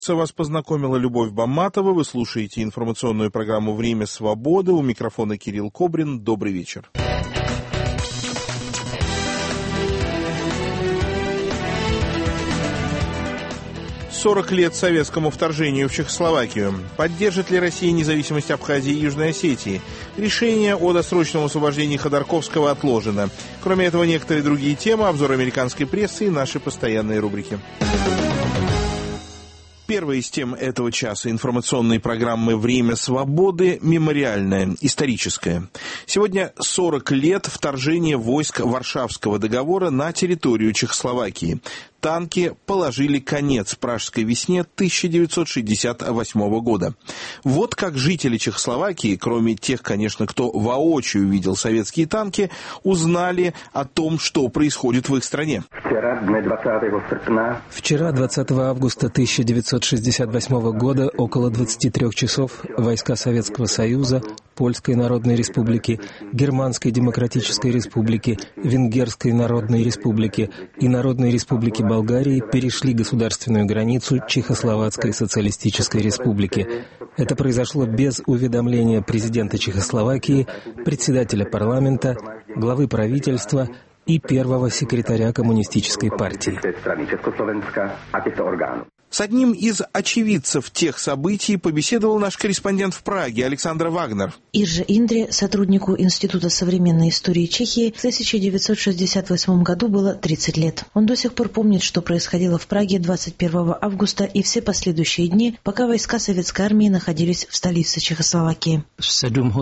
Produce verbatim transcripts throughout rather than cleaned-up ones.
Вас познакомила Любовь Бамматова. Вы слушаете информационную программу «Время свободы». У микрофона Кирилл Кобрин. Добрый вечер. сорок лет советскому вторжению в Чехословакию. Поддержит ли Россия независимость Абхазии и Южной Осетии? Решение о досрочном освобождении Ходорковского отложено. Кроме этого, некоторые другие темы, обзор американской прессы и наши постоянные рубрики. Первая из тем этого часа информационной программы «Время свободы» мемориальная, историческая. Сегодня сорок лет вторжения войск Варшавского договора на территорию Чехословакии. Танки положили конец Пражской весне тысяча девятьсот шестьдесят восьмого года. Вот как жители Чехословакии, кроме тех, конечно, кто воочию видел советские танки, узнали о том, что происходит в их стране. Вчера, двадцатого августа тысяча девятьсот шестьдесят восьмого года, около двадцати трёх часов, войска Советского Союза, Польской Народной Республики, Германской Демократической Республики, Венгерской Народной Республики и Народной Республики Болгарии перешли государственную границу Чехословацкой Социалистической Республики. Это произошло без уведомления президента Чехословакии, председателя парламента, главы правительства и первого секретаря Коммунистической партии. С одним из очевидцев тех событий побеседовал наш корреспондент в Праге Александр Вагнер. Ирже Индре, сотруднику Института современной истории Чехии, в тысяча девятьсот шестьдесят восьмом году было тридцать лет. Он до сих пор помнит, что происходило в Праге двадцать первого августа и все последующие дни, пока войска советской армии находились в столице Чехословакии. В семь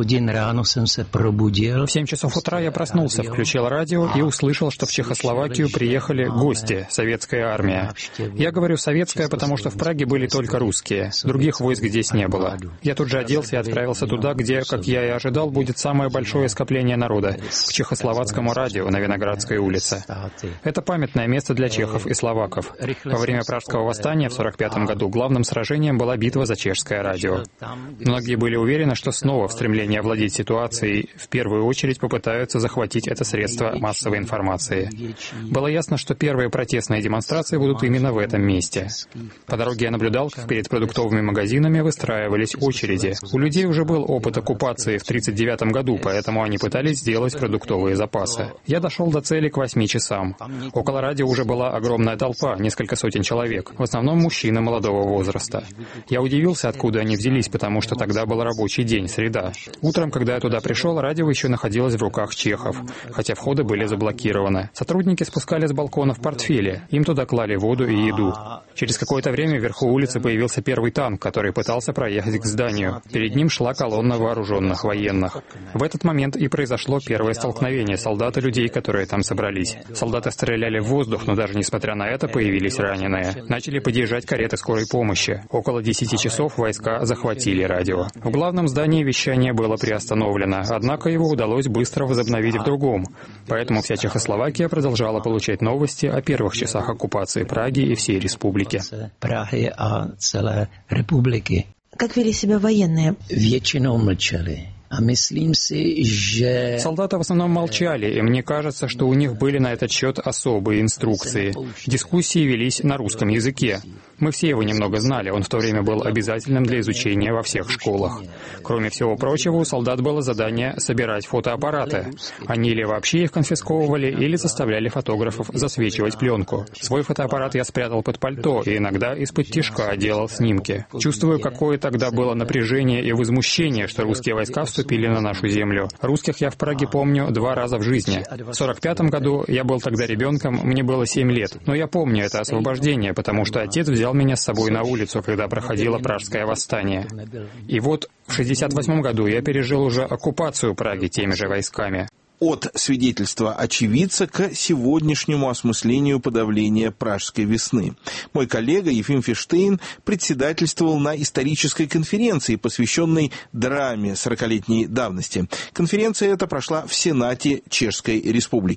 часов утра я проснулся, включил радио и услышал, что в Чехословакию приехали гости, советская армия. Я говорю «советская», потому что в Праге были только русские. Других войск здесь не было. Я тут же оделся и отправился туда, где, как я и ожидал, будет самое большое скопление народа, к Чехословацкому радио на Виноградской улице. Это памятное место для чехов и словаков. Во время Пражского восстания в сорок пятом году главным сражением была битва за чешское радио. Многие были уверены, что снова в стремлении овладеть ситуацией в первую очередь попытаются захватить это средство массовой информации. Было ясно, что первые протестные демонстрации будут именно в этом месте. По дороге я наблюдал, как перед продуктовыми магазинами выстраивались очереди. У людей уже был опыт оккупации в тридцать девятом году, поэтому они пытались сделать продуктовые запасы. Я дошел до цели к восьми часам. Около радио уже была огромная толпа, несколько сотен человек, в основном мужчины молодого возраста. Я удивился, откуда они взялись, потому что тогда был рабочий день, среда. Утром, когда я туда пришел, радио еще находилось в руках чехов, хотя входы были заблокированы. Сотрудники спускали с балконов портфели, им туда клали воду и еду. Через какое-то время вверху улицы появился первый танк, который пытался проехать к зданию. Перед ним шла колонна вооруженных военных. В этот момент и произошло первое столкновение солдат и людей, которые там собрались. Солдаты стреляли в воздух, но даже несмотря на это появились раненые. Начали подъезжать кареты скорой помощи. Около десяти часов войска захватили радио. В главном здании вещание было приостановлено, однако его удалось быстро возобновить в другом. Поэтому вся Чехословакия продолжала получать новости о первых часах оккупации Праги и всей республики. Праги, а целой республики. Как вели себя военные? Většinou mlčeli. А myslím si, že... Солдаты в основном молчали, и мне кажется, что у них были на этот счет особые инструкции. Дискуссии велись на русском языке. Мы все его немного знали, он в то время был обязательным для изучения во всех школах. Кроме всего прочего, у солдат было задание собирать фотоаппараты. Они или вообще их конфисковывали, или заставляли фотографов засвечивать пленку. Свой фотоаппарат я спрятал под пальто, и иногда из-под тишка делал снимки. Чувствую, какое тогда было напряжение и возмущение, что русские войска вступили на нашу землю. Русских я в Праге помню два раза в жизни. В сорок пятом году я был тогда ребенком, мне было семь лет. Но я помню это освобождение, потому что отец взял меня с собой на улицу, когда проходило Пражское восстание. И вот в шестьдесят восьмом году я пережил уже оккупацию Праги теми же войсками. От свидетельства очевидца к сегодняшнему осмыслению подавления Пражской весны. Мой коллега Ефим Фиштейн председательствовал на исторической конференции, посвященной драме сорокалетней давности. Конференция эта прошла в Сенате Чешской Республики.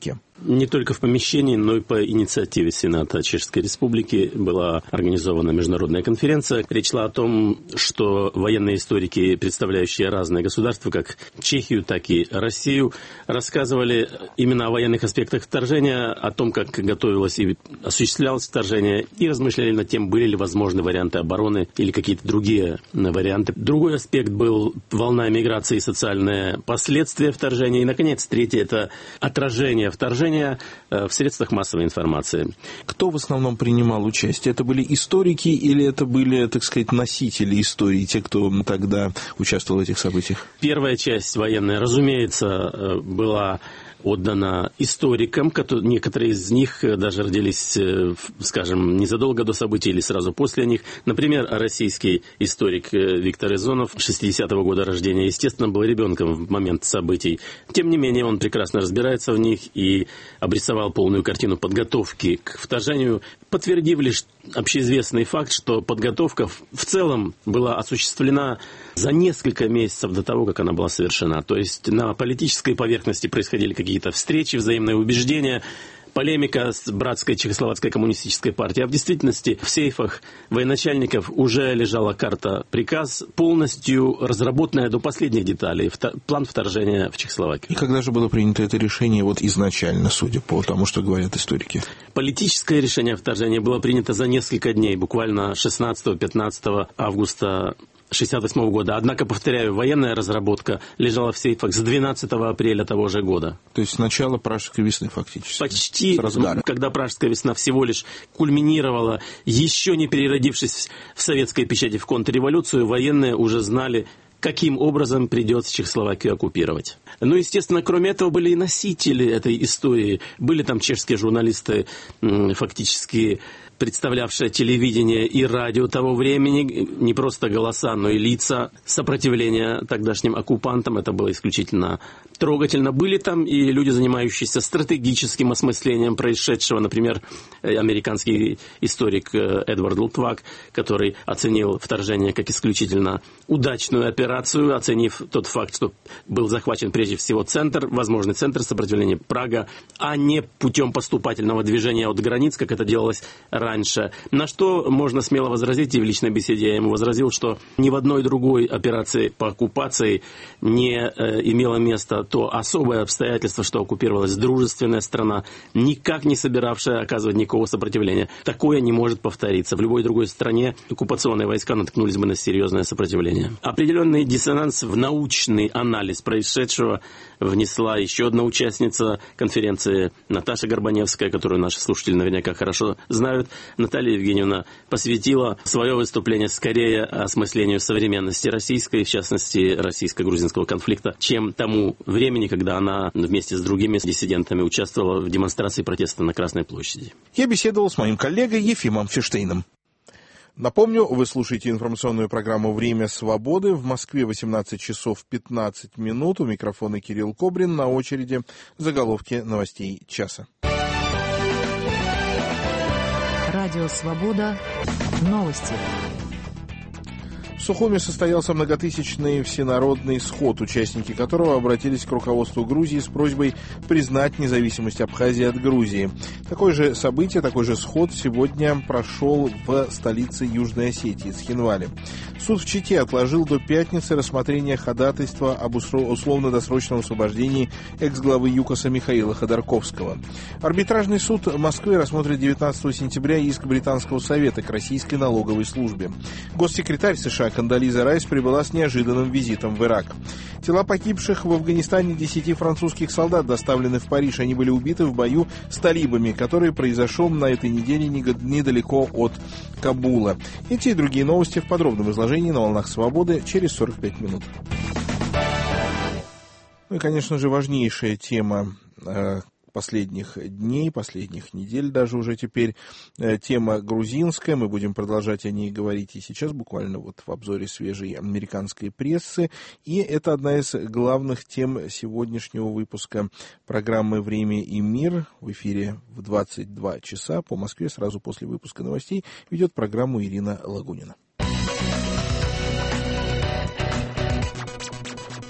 Не только в помещении, но и по инициативе Сената Чешской Республики была организована международная конференция. Речь шла о том, что военные историки, представляющие разные государства, как Чехию, так и Россию, рассказывали именно о военных аспектах вторжения, о том, как готовилось и осуществлялось вторжение, и размышляли над тем, были ли возможны варианты обороны или какие-то другие варианты. Другой аспект был волна миграции и социальные последствия вторжения. И, наконец, третий – это отражение вторжения в средствах массовой информации. Кто в основном принимал участие? Это были историки или это были, так сказать, носители истории, те, кто тогда участвовал в этих событиях? Первая часть военная, разумеется, была отдана историкам, некоторые из них даже родились, скажем, незадолго до событий или сразу после них. Например, российский историк Виктор Изонов, шестидесятого года рождения, естественно, был ребенком в момент событий. Тем не менее, он прекрасно разбирается в них и обрисовал полную картину подготовки к вторжению, подтвердив лишь общеизвестный факт, что подготовка в целом была осуществлена за несколько месяцев до того, как она была совершена. То есть на политической поверхности происходили какие-то встречи, взаимные убеждения, полемика с братской Чехословацкой коммунистической партией. А в действительности в сейфах военачальников уже лежала карта, приказ, полностью разработанная до последних деталей, план вторжения в Чехословакию. И когда же было принято это решение вот изначально, судя по тому, что говорят историки? Политическое решение о вторжении было принято за несколько дней, буквально шестнадцатого-пятнадцатого августа шестьдесят восьмого года. Однако, повторяю, военная разработка лежала в сейфах с двенадцатого апреля того же года. То есть с начала Пражской весны фактически? Почти, когда Пражская весна всего лишь кульминировала, еще не переродившись в советской печати в контрреволюцию, военные уже знали, каким образом придется Чехословакию оккупировать. Ну, естественно, кроме этого были и носители этой истории. Были там чешские журналисты, фактически представлявшие телевидение и радио того времени, не просто голоса, но и лица сопротивления тогдашним оккупантам. Это было исключительно трогательно. Были там и люди, занимающиеся стратегическим осмыслением происшедшего. Например, американский историк Эдвард Лутвак, который оценил вторжение как исключительно удачную операцию, оценив тот факт, что был захвачен прежде всего центр, возможный центр сопротивления Прага, а не путем поступательного движения от границ, как это делалось раньше. На что можно смело возразить, и в личной беседе я ему возразил, что ни в одной другой операции по оккупации не э, имело места то особое обстоятельство, что оккупировалась дружественная страна, никак не собиравшая оказывать никакого сопротивления. Такое не может повториться. В любой другой стране оккупационные войска наткнулись бы на серьезное сопротивление. Определенный диссонанс в научный анализ происшедшего внесла еще одна участница конференции, Наташа Горбаневская, которую наши слушатели наверняка хорошо знают. Наталья Евгеньевна посвятила свое выступление скорее осмыслению современности российской, в частности, российско-грузинского конфликта, чем тому времени, когда она вместе с другими диссидентами участвовала в демонстрации протеста на Красной площади. Я беседовал с моим коллегой Ефимом Ферштейном. Напомню, вы слушаете информационную программу «Время свободы». В Москве восемнадцать часов пятнадцать минут. У микрофона Кирилл Кобрин. На очереди заголовки новостей часа. Радио «Свобода». Новости. В Сухуми состоялся многотысячный всенародный сход, участники которого обратились к руководству Грузии с просьбой признать независимость Абхазии от Грузии. Такое же событие, такой же сход сегодня прошел в столице Южной Осетии, Цхинвале. Суд в Чите отложил до пятницы рассмотрение ходатайства об условно-досрочном освобождении экс-главы ЮКОСа Михаила Ходорковского. Арбитражный суд Москвы рассмотрит девятнадцатого сентября иск Британского совета к российской налоговой службе. Госсекретарь США Кондолиза Райс прибыла с неожиданным визитом в Ирак. Тела погибших в Афганистане десяти французских солдат доставлены в Париж. Они были убиты в бою с талибами, который произошел на этой неделе недалеко от Кабула. Эти и другие новости в подробном изложении на «Волнах Свободы» через сорок пять минут. Ну и, конечно же, важнейшая тема последних дней, последних недель даже уже теперь, тема грузинская. Мы будем продолжать о ней говорить и сейчас, буквально вот в обзоре свежей американской прессы. И это одна из главных тем сегодняшнего выпуска программы «Время и мир». В эфире в двадцать два часа по Москве, сразу после выпуска новостей, ведет программу Ирина Лагунина.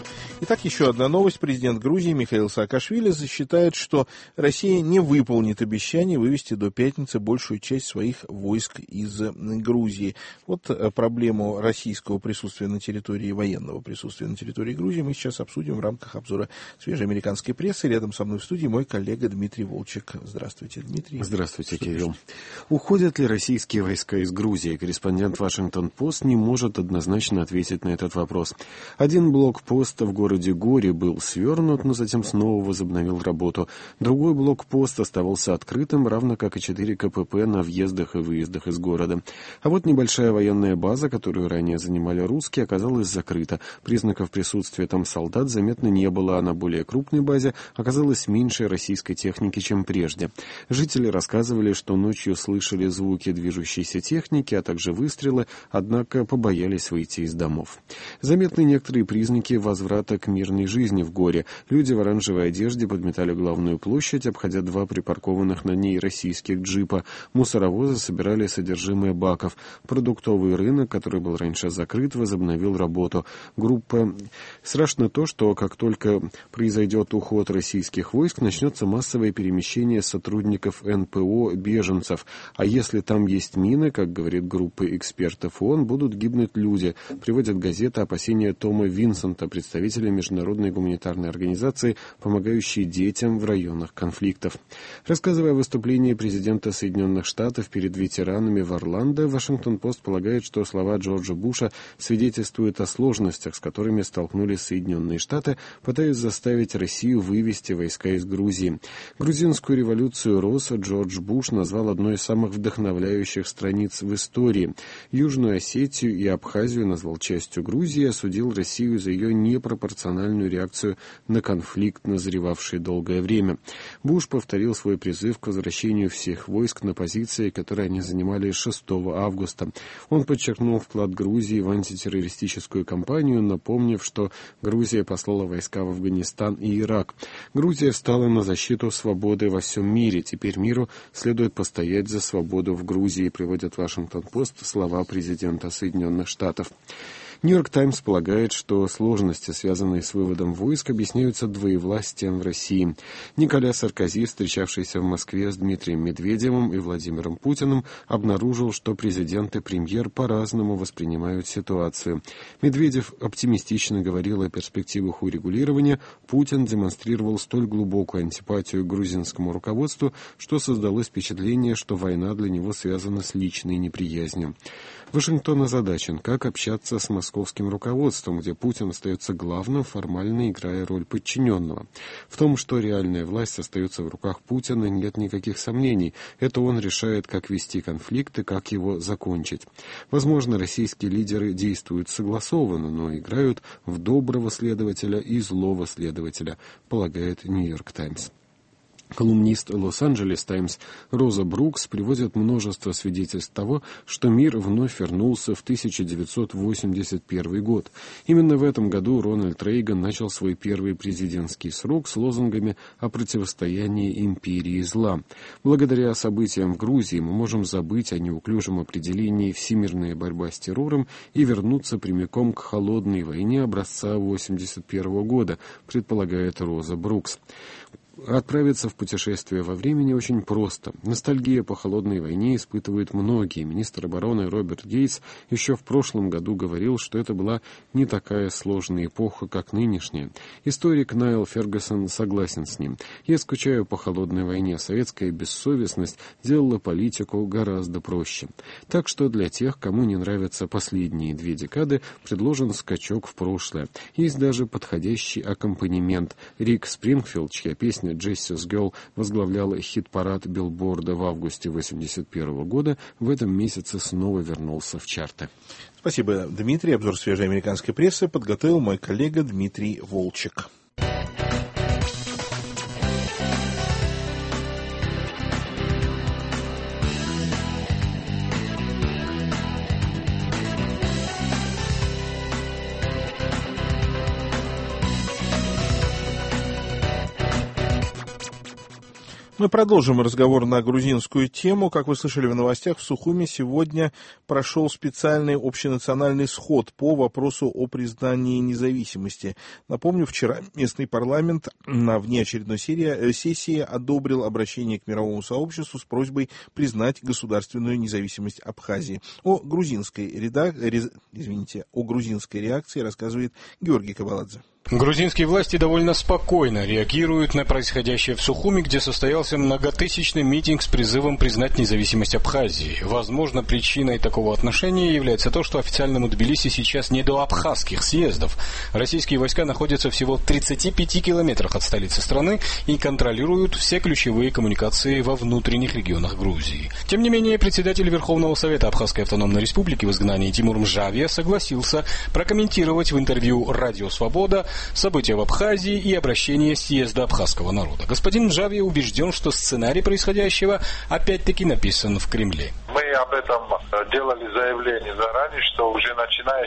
Итак, еще одна новость. Президент Грузии Михаил Саакашвили считает, что Россия не выполнит обещание вывести до пятницы большую часть своих войск из Грузии. Вот проблему российского присутствия на территории, военного присутствия на территории Грузии мы сейчас обсудим в рамках обзора свежей американской прессы. Рядом со мной в студии мой коллега Дмитрий Волчек. Здравствуйте, Дмитрий. Здравствуйте, что Кирилл. Уходят ли российские войска из Грузии? Корреспондент Вашингтон-Пост не может однозначно ответить на этот вопрос. Один блокпост в городе В городе Гори был свернут, но затем снова возобновил работу. Другой блокпост оставался открытым, равно как и четыре ка пэ пэ на въездах и выездах из города. А вот небольшая военная база, которую ранее занимали русские, оказалась закрыта. Признаков присутствия там солдат заметно не было, а на более крупной базе оказалось меньше российской техники, чем прежде. Жители рассказывали, что ночью слышали звуки движущейся техники, а также выстрелы, однако побоялись выйти из домов. Заметны некоторые признаки возврата к мирной жизни в Горе. Люди в оранжевой одежде подметали главную площадь, обходя два припаркованных на ней российских джипа. Мусоровозы собирали содержимое баков. Продуктовый рынок, который был раньше закрыт, возобновил работу. Группа... Страшно то, что как только произойдет уход российских войск, начнется массовое перемещение сотрудников эн пэ о беженцев. А если там есть мины, как говорит группа экспертов ООН, будут гибнуть люди. Приводит газета опасения Тома Винсента, представителя международной гуманитарной организации, помогающей детям в районах конфликтов. Рассказывая о выступлении президента Соединенных Штатов перед ветеранами в Орландо, Вашингтон-Пост полагает, что слова Джорджа Буша свидетельствуют о сложностях, с которыми столкнулись Соединенные Штаты, пытаясь заставить Россию вывести войска из Грузии. Грузинскую революцию РОС Джордж Буш назвал одной из самых вдохновляющих страниц в истории. Южную Осетию и Абхазию назвал частью Грузии и осудил Россию за ее непропорциональную реакцию на конфликт, назревавший долгое время. Буш повторил свой призыв к возвращению всех войск на позиции, которые они занимали шестого августа. Он подчеркнул вклад Грузии в антитеррористическую кампанию, напомнив, что Грузия послала войска в Афганистан и Ирак. Грузия встала на защиту свободы во всем мире. Теперь миру следует постоять за свободу в Грузии, приводит Вашингтон-Пост слова президента Соединенных Штатов. Нью-Йорк Таймс полагает, что сложности, связанные с выводом войск, объясняются двоевластием в России. Николя Саркози, встречавшийся в Москве с Дмитрием Медведевым и Владимиром Путиным, обнаружил, что президент и премьер по-разному воспринимают ситуацию. Медведев оптимистично говорил о перспективах урегулирования, Путин демонстрировал столь глубокую антипатию к грузинскому руководству, что создалось впечатление, что война для него связана с личной неприязнью. Вашингтон озадачен, как общаться с московским руководством, где Путин остается главным, формально играя роль подчиненного. В том, что реальная власть остается в руках Путина, нет никаких сомнений. Это он решает, как вести конфликт и как его закончить. Возможно, российские лидеры действуют согласованно, но играют в доброго следователя и злого следователя, полагает Нью-Йорк Таймс. Колумнист Лос-Анджелес Таймс Роза Брукс приводит множество свидетельств того, что мир вновь вернулся в тысяча девятьсот восемьдесят первый год. Именно в этом году Рональд Рейган начал свой первый президентский срок с лозунгами о противостоянии империи зла. Благодаря событиям в Грузии мы можем забыть о неуклюжем определении «всемирная борьба с террором» и вернуться прямиком к холодной войне образца восемьдесят первого года, предполагает Роза Брукс. Отправиться в путешествие во времени очень просто. Ностальгия по холодной войне испытывают многие. Министр обороны Роберт Гейтс еще в прошлом году говорил, что это была не такая сложная эпоха, как нынешняя. Историк Найл Фергюсон согласен с ним. «Я скучаю по холодной войне. Советская бессовестность делала политику гораздо проще». Так что для тех, кому не нравятся последние две декады, предложен скачок в прошлое. Есть даже подходящий аккомпанемент. Рик Спрингфилд, чья песня «Джессис Гелл» возглавляла хит-парад Билборда в августе восемьдесят первого года, в этом месяце снова вернулся в чарты. Спасибо, Дмитрий. Обзор свежей американской прессы подготовил мой коллега Дмитрий Волчек. Мы продолжим разговор на грузинскую тему. Как вы слышали в новостях, в Сухуми сегодня прошел специальный общенациональный сход по вопросу о признании независимости. Напомню, вчера местный парламент на внеочередной сессии одобрил обращение к мировому сообществу с просьбой признать государственную независимость Абхазии. О грузинской, реда... Извините, о грузинской реакции рассказывает Георгий Кабаладзе. Грузинские власти довольно спокойно реагируют на происходящее в Сухуми, где состоялся многотысячный митинг с призывом признать независимость Абхазии. Возможно, причиной такого отношения является то, что официальному Тбилиси сейчас не до абхазских съездов. Российские войска находятся всего в тридцати пяти километрах от столицы страны и контролируют все ключевые коммуникации во внутренних регионах Грузии. Тем не менее, председатель Верховного Совета Абхазской автономной республики в изгнании Тимур Мжавия согласился прокомментировать в интервью «Радио Свобода» события в Абхазии и обращение съезда абхазского народа. Господин Мжавия убежден, что сценарий происходящего опять-таки написан в Кремле. Мы об этом делали заявление заранее, что уже начиная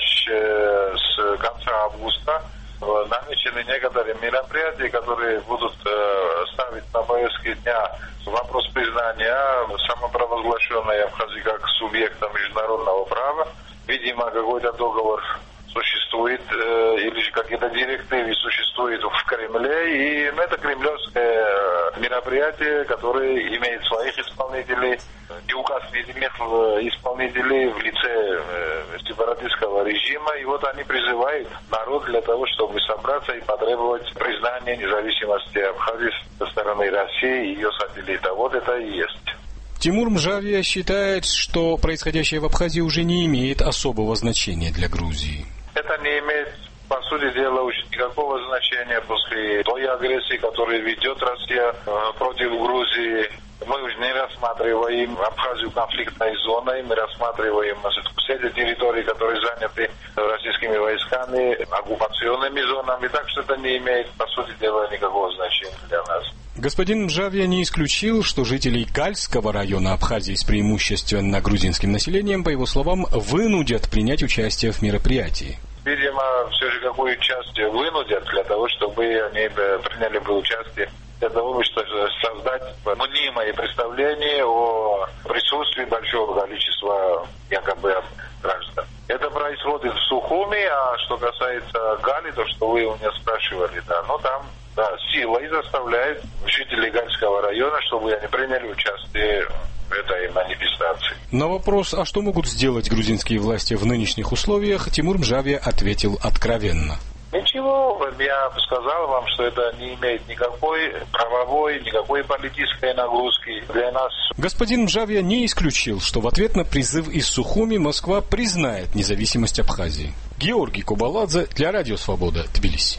с конца августа намечены некоторые мероприятия, которые будут ставить на повестке дня вопрос признания самопровозглашенной Абхазии как субъекта международного права. Видимо, какой-то договор существует, э, или же какие-то директивы существуют в Кремле, и это кремлевское мероприятие, которое имеет своих исполнителей, и указ видимых исполнителей в лице э, сепаратистского режима, и вот они призывают народ для того, чтобы собраться и потребовать признания независимости Абхазии со стороны России и ее сателлита. Вот это и есть. Тимур Мжавия считает, что происходящее в Абхазии уже не имеет особого значения для Грузии. Это не имеет, по сути дела, уже никакого значения после той агрессии, которую ведет Россия против Грузии. Мы уже не рассматриваем Абхазию конфликтной зоной, мы рассматриваем все эти территории, которые заняты российскими войсками, оккупационными зонами, так что это не имеет, по сути дела, никакого значения для нас. Господин Мжавия не исключил, что жителей Гальского района Абхазии с преимущественно грузинским населением, по его словам, вынудят принять участие в мероприятии. Видимо, все же какую часть вынудят для того, чтобы они приняли бы участие, для того, чтобы создать мнимое представление о присутствии большого количества якобы граждан. Это происходит в Сухуми, а что касается Гали, то, что вы у меня спрашивали, да, ну там, да, силой заставляют жителей Гальского района, чтобы они приняли участие в этой манифестации. На вопрос, а что могут сделать грузинские власти в нынешних условиях, Тимур Мжавия ответил откровенно. Ничего, я сказал вам, что это не имеет никакой правовой, никакой политической нагрузки для нас. Господин Мжавия не исключил, что в ответ на призыв из Сухуми Москва признает независимость Абхазии. Георгий Кабаладзе для Радио Свобода, Тбилиси.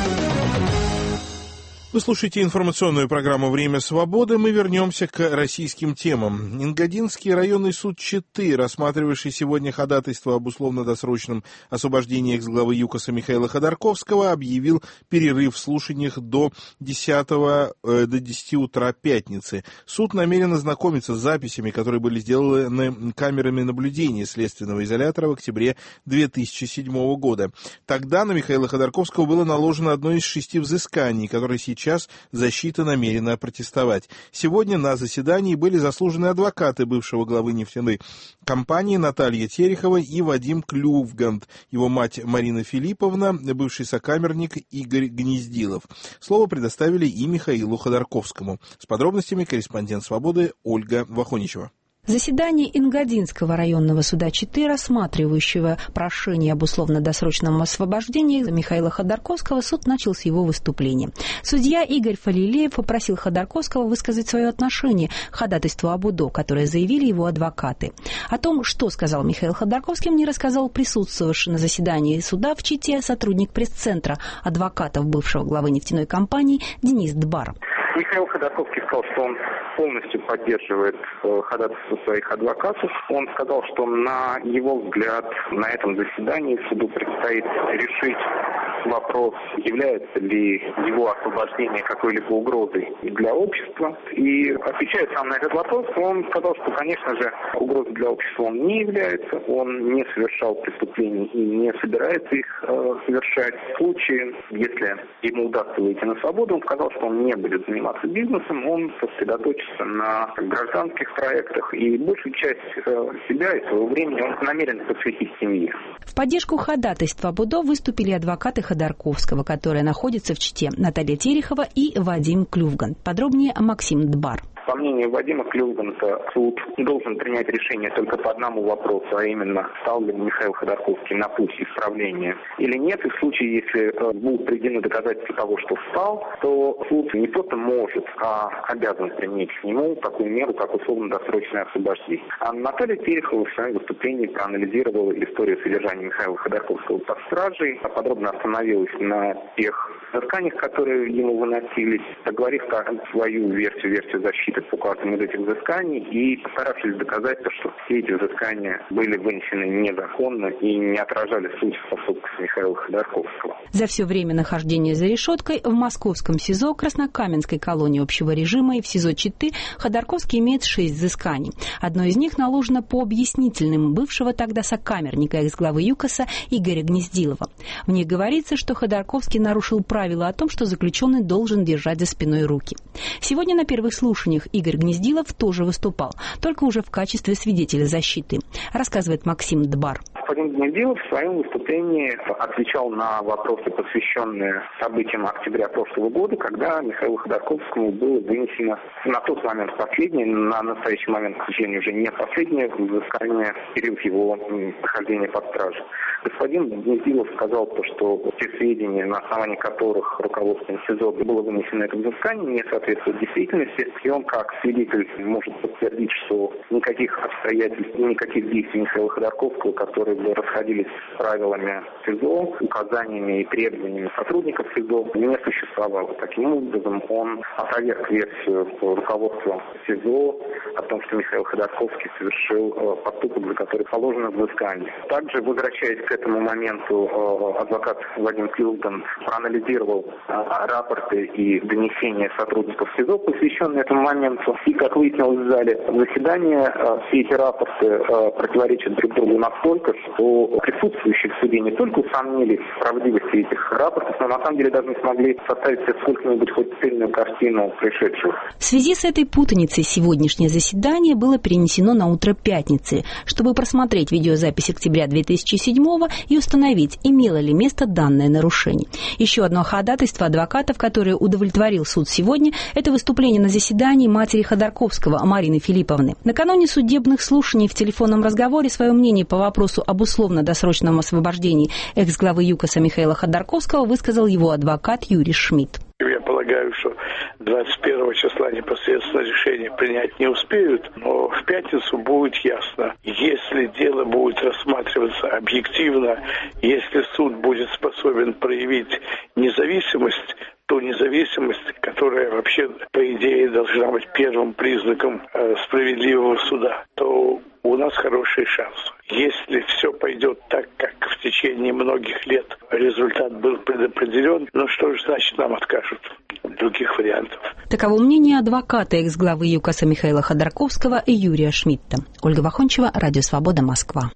Вы слушаете информационную программу «Время свободы». Мы вернемся к российским темам. Ингодинский районный суд Читы, рассматривавший сегодня ходатайство об условно-досрочном освобождении экс-главы ЮКОСа Михаила Ходорковского, объявил перерыв в слушаниях до десятого, э, до десяти утра пятницы. Суд намерен ознакомиться с записями, которые были сделаны камерами наблюдения следственного изолятора в октябре две тысячи седьмого года. Тогда на Михаила Ходорковского было наложено одно из шести взысканий, которые сейчас Сейчас защита намерена протестовать. Сегодня на заседании были заслуженные адвокаты бывшего главы нефтяной компании Наталья Терехова и Вадим Клювгант, его мать Марина Филипповна, бывший сокамерник Игорь Гнездилов. Слово предоставили и Михаилу Ходорковскому. С подробностями корреспондент «Свободы» Ольга Вахоничева. Заседание Ингодинского районного суда Читы, рассматривающего прошение об условно-досрочном освобождении Михаила Ходорковского, суд начал с его выступления. Судья Игорь Фалилеев попросил Ходорковского высказать свое отношение к ходатайству об УДО, которое заявили его адвокаты. О том, что сказал Михаил Ходорковский, мне рассказал присутствовавший на заседании суда в Чите сотрудник пресс-центра адвокатов бывшего главы нефтяной компании Денис Дбар. Михаил Ходорковский сказал, что он полностью поддерживает ходатайство своих адвокатов. Он сказал, что на его взгляд на этом заседании суду предстоит решить вопрос, является ли его освобождение какой-либо угрозой для общества. И отвечая сам на этот вопрос, он сказал, что, конечно же, угрозой для общества он не является, он не совершал преступлений и не собирается их э, совершать. В случае, если ему удастся выйти на свободу, он сказал, что он не будет заниматься бизнесом, он сосредоточится на гражданских проектах и большую часть э, себя и своего времени он намерен посвятить семье. В поддержку ходатайства об УДО выступили адвокаты Ходорковского, которые находятся в Чите, Наталья Терехова и Вадим Клювган. Подробнее Максим Дбар. По мнению Вадима Клювганта, суд должен принять решение только по одному вопросу, а именно, стал ли Михаил Ходорковский на путь исправления или нет. И в случае, если будут приведены доказательства того, что встал, то суд не просто может, а обязан применить к нему такую меру, как условно-досрочное освобождение. А Наталья Терехова в своем выступлении проанализировала историю содержания Михаила Ходорковского под стражей, подробно остановилась на тех взысканиях, которые ему выносились, договорив свою версию, версию защиты по каждому из этих взысканий и постаравшись доказать, что все эти взыскания были вынесены незаконно и не отражали суть поступков Михаила Ходорковского. За все время нахождения за решеткой в московском СИЗО, Краснокаменской колонии общего режима и в СИЗО Читы Ходорковский имеет шесть взысканий. Одно из них наложено по объяснительным бывшего тогда сокамерника экс-главы ЮКОСа Игоря Гнездилова. В них говорится, что Ходорковский нарушил правила о том, что заключенный должен держать за спиной руки. Сегодня на первых слушаниях Игорь Гнездилов тоже выступал, только уже в качестве свидетеля защиты, рассказывает Максим Дбар. Господин Гнездилов в своем выступлении отвечал на вопросы, посвященные событиям октября прошлого года, когда Михаилу Ходорковскому было вынесено на тот момент последнее, на настоящий момент, к сожалению, уже не последнее взыскание в период его нахождения под стражей. Господин Гнездилов сказал то, что те сведения, на основании которых руководством СИЗО было вынесено это взыскание, не соответствуют действительности, и он как свидетель может подтвердить, что никаких обстоятельств, никаких действий Михаила Ходорковского, которые бы расходились с правилами СИЗО, указаниями и требованиями сотрудников СИЗО, не существовало. Таким образом, он опроверг версию руководства СИЗО о том, что Михаил Ходорковский совершил поступок, за который положено взыскание. Также, возвращаясь к этому моменту, адвокат Вадим Клювган проанализировал рапорты и донесения сотрудников СИЗО, посвященные этому моменту. И, как выяснилось в зале заседания, все эти рапорты противоречат друг другу настолько, что присутствующие в суде не только усомнились в правдивости этих рапортов, но на самом деле даже не смогли составить себе сколько-нибудь хоть цельную картину происшедшего. В связи с этой путаницей сегодняшнее заседание было перенесено на утро пятницы, чтобы просмотреть видеозапись октября две тысячи седьмого и установить, имело ли место данное нарушение. Еще одно ходатайство адвокатов, которое удовлетворил суд сегодня, это выступление на заседании матери Ходорковского Марины Филипповны. Накануне судебных слушаний в телефонном разговоре свое мнение по вопросу об условно-досрочном освобождении экс-главы ЮКОСа Михаила Ходорковского высказал его адвокат Юрий Шмидт. Я полагаю, что двадцать первого числа непосредственно решение принять не успеют, но в пятницу будет ясно. Если дело будет рассматриваться объективно, если суд будет способен проявить независимость, ту независимость, которая вообще, по идее, должна быть первым признаком э, справедливого суда, то у нас хороший шанс. Если все пойдет так, как в течение многих лет результат был предопределен, ну что же значит нам откажут? Других вариантов. Таково мнение адвоката экс-главы ЮКОСа Михаила Ходорковского и Юрия Шмидта. Ольга Вахончева, Радио Свобода, Москва.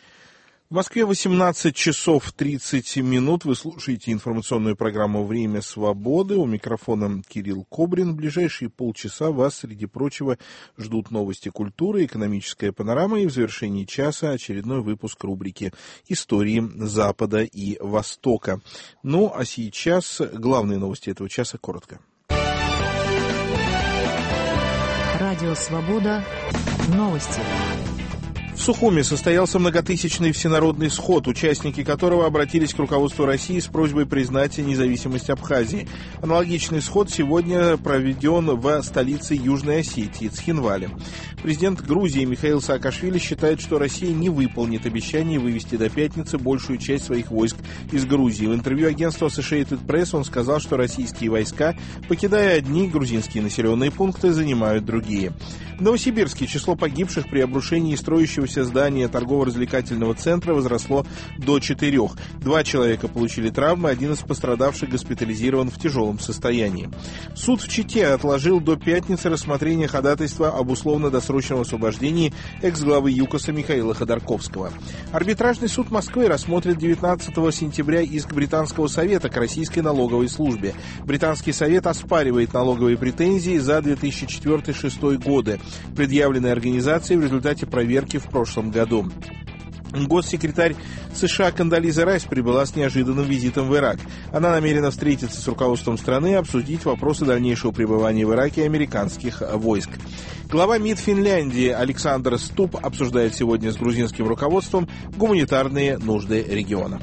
В Москве восемнадцать часов тридцать минут. Вы слушаете информационную программу «Время свободы». У микрофона Кирилл Кобрин. В ближайшие полчаса вас, среди прочего, ждут новости культуры, экономическая панорама и в завершении часа очередной выпуск рубрики «Истории Запада и Востока». Ну, а сейчас главные новости этого часа коротко. Радио «Свобода». Новости. В Сухуми состоялся многотысячный всенародный сход, участники которого обратились к руководству России с просьбой признать независимость Абхазии. Аналогичный сход сегодня проведен в столице Южной Осетии, Цхинвале. Президент Грузии Михаил Саакашвили считает, что Россия не выполнит обещание вывести до пятницы большую часть своих войск из Грузии. В интервью агентству Associated Press он сказал, что российские войска, покидая одни грузинские населенные пункты, занимают другие. В Новосибирске число погибших при обрушении строящегося строящегося здания торгово-развлекательного центра возросло до четырех. Два человека получили травмы, один из пострадавших госпитализирован в тяжелом состоянии. Суд в Чите отложил до пятницы рассмотрение ходатайства об условно-досрочном освобождении экс-главы ЮКОСа Михаила Ходорковского. Арбитражный суд Москвы рассмотрит девятнадцатого сентября иск Британского совета к российской налоговой службе. Британский совет оспаривает налоговые претензии за две тысячи четвёртый — две тысячи шестой годы, предъявленные организацией в результате проверки в прошлом году. Госсекретарь США Кондолиза Райс прибыла с неожиданным визитом в Ирак. Она намерена встретиться с руководством страны и обсудить вопросы дальнейшего пребывания в Ираке американских войск. Глава МИД Финляндии Александр Стуб обсуждает сегодня с грузинским руководством гуманитарные нужды региона.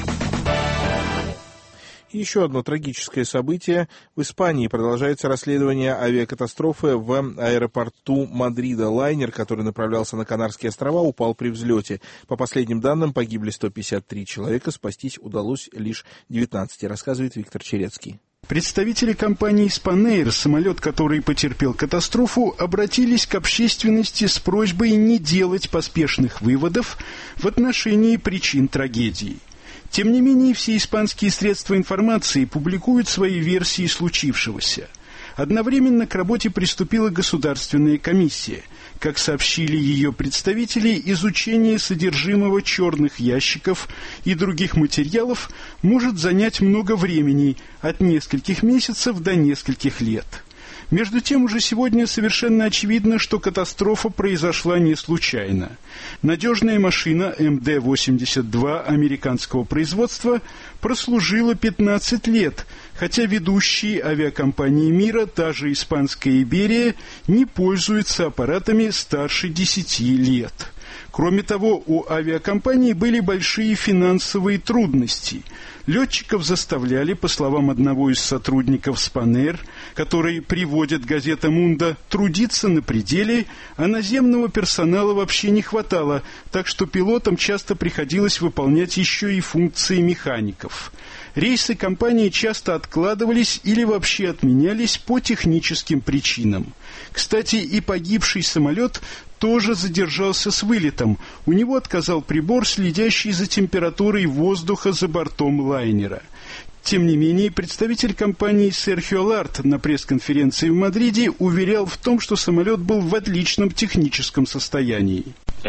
Еще одно трагическое событие. В Испании продолжается расследование авиакатастрофы в аэропорту Мадрида. Лайнер, который направлялся на Канарские острова, упал при взлете. По последним данным, погибли сто пятьдесят три человека, спастись удалось лишь девятнадцать, рассказывает Виктор Черецкий. Представители компании «Спанэйр», самолет, который потерпел катастрофу, обратились к общественности с просьбой не делать поспешных выводов в отношении причин трагедии. Тем не менее, все испанские средства информации публикуют свои версии случившегося. Одновременно к работе приступила Государственная комиссия. Как сообщили ее представители, изучение содержимого черных ящиков и других материалов может занять много времени, от нескольких месяцев до нескольких лет. Между тем, уже сегодня совершенно очевидно, что катастрофа произошла не случайно. Надежная машина эм дэ восемьдесят два американского производства прослужила пятнадцать лет, хотя ведущие авиакомпании мира, та же испанская Иберия, не пользуются аппаратами старше десяти лет. Кроме того, у авиакомпании были большие финансовые трудности. Летчиков заставляли, по словам одного из сотрудников «Спанэйр», который приводит газета «Мундо», трудиться на пределе, а наземного персонала вообще не хватало, так что пилотам часто приходилось выполнять еще и функции механиков. Рейсы компании часто откладывались или вообще отменялись по техническим причинам. Кстати, и погибший самолет тоже задержался с вылетом. У него отказал прибор, следящий за температурой воздуха за бортом лайнера. Тем не менее, представитель компании Серхио Ларт на пресс-конференции в Мадриде уверял в том, что самолет был в отличном техническом состоянии.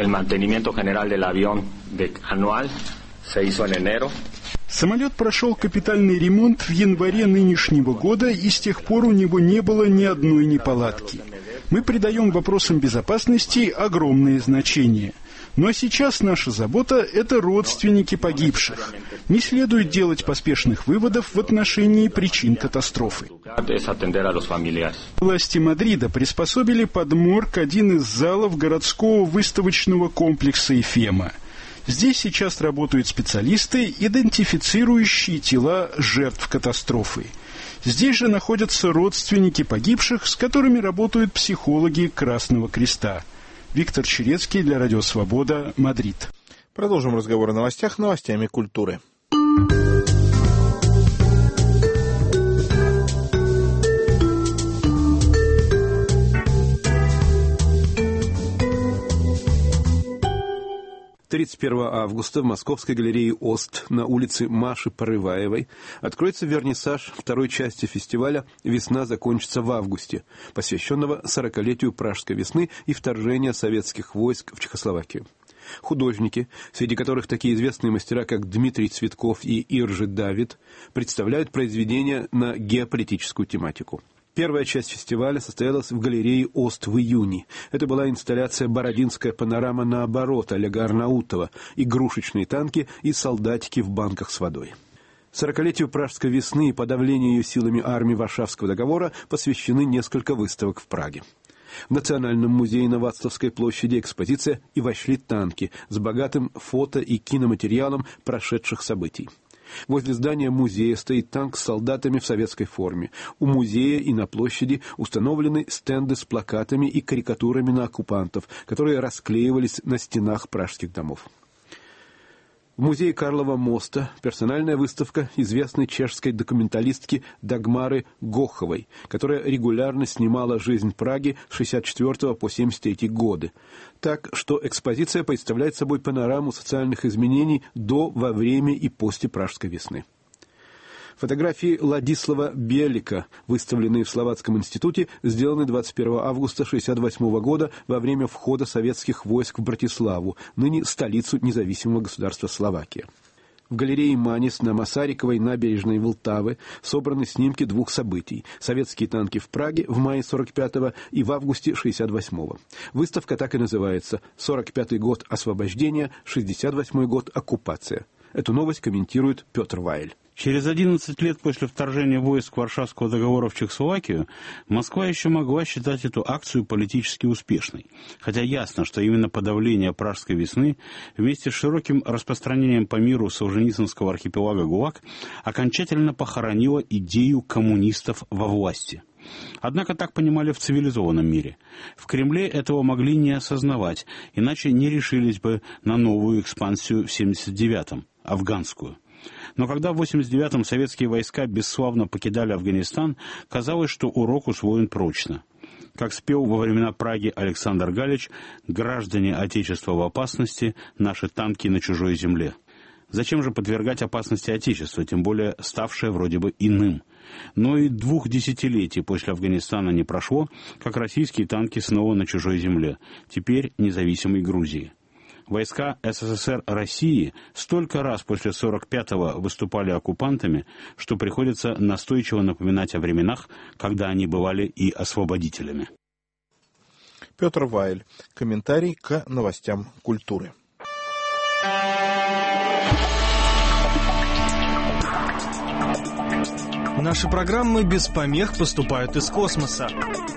Самолет прошел капитальный ремонт в январе нынешнего года, и с тех пор у него не было ни одной неполадки. Мы придаем вопросам безопасности огромное значение. Ну а сейчас наша забота – это родственники погибших. Не следует делать поспешных выводов в отношении причин катастрофы. Власти Мадрида приспособили под морг один из залов городского выставочного комплекса «Эфема». Здесь сейчас работают специалисты, идентифицирующие тела жертв катастрофы. Здесь же находятся родственники погибших, с которыми работают психологи Красного Креста. Виктор Черецкий для Радио Свобода, Мадрид. Продолжим разговор о новостях новостями культуры. тридцать первого августа в Московской галерее «Ост» на улице Маши Порываевой откроется вернисаж второй части фестиваля «Весна закончится в августе», посвященного сорокалетию Пражской весны и вторжения советских войск в Чехословакию. Художники, среди которых такие известные мастера, как Дмитрий Цветков и Иржи Давид, представляют произведения на геополитическую тематику. Первая часть фестиваля состоялась в галерее «Ост» в июне. Это была инсталляция «Бородинская панорама наоборот» Олега Арнаутова, игрушечные танки и солдатики в банках с водой. Сорокалетию Пражской весны и подавлению ее силами армии Варшавского договора посвящены несколько выставок в Праге. В Национальном музее на Вацлавской площади экспозиция «И вошли танки» с богатым фото- и киноматериалом прошедших событий. Возле здания музея стоит танк с солдатами в советской форме. У музея и на площади установлены стенды с плакатами и карикатурами на оккупантов, которые расклеивались на стенах пражских домов. В музее Карлова моста персональная выставка известной чешской документалистки Дагмары Гоховой, которая регулярно снимала жизнь Праги с шестьдесят четвёртого по семьдесят третий годы. Так что экспозиция представляет собой панораму социальных изменений до, во время и после Пражской весны. Фотографии Ладислава Белика, выставленные в Словацком институте, сделаны двадцать первого августа шестьдесят восьмого года во время входа советских войск в Братиславу, ныне столицу независимого государства Словакия. В галерее Манис на Масариковой набережной Влтавы собраны снимки двух событий – советские танки в Праге в мае сорок пятого и в августе шестьдесят восьмого. Выставка так и называется «сорок пятый год освобождения, шестьдесят восьмой год оккупация». Эту новость комментирует Петр Вайль. Через одиннадцать лет после вторжения войск Варшавского договора в Чехословакию Москва еще могла считать эту акцию политически успешной. Хотя ясно, что именно подавление Пражской весны вместе с широким распространением по миру Солженицынского архипелага ГУЛАГ окончательно похоронило идею коммунистов во власти. Однако так понимали в цивилизованном мире. В Кремле этого могли не осознавать, иначе не решились бы на новую экспансию в семьдесят девятом, афганскую. Но когда в восемьдесят девятом советские войска бесславно покидали Афганистан, казалось, что урок усвоен прочно. Как спел во времена Праги Александр Галич, «Граждане Отечества в опасности, наши танки на чужой земле». Зачем же подвергать опасности Отечества, тем более ставшее вроде бы иным? Но и двух десятилетий после Афганистана не прошло, как российские танки снова на чужой земле, теперь независимой Грузии. Войска СССР России столько раз после сорок пятого выступали оккупантами, что приходится настойчиво напоминать о временах, когда они бывали и освободителями. Петр Вайль. Комментарий к новостям культуры. Наши программы без помех поступают из космоса.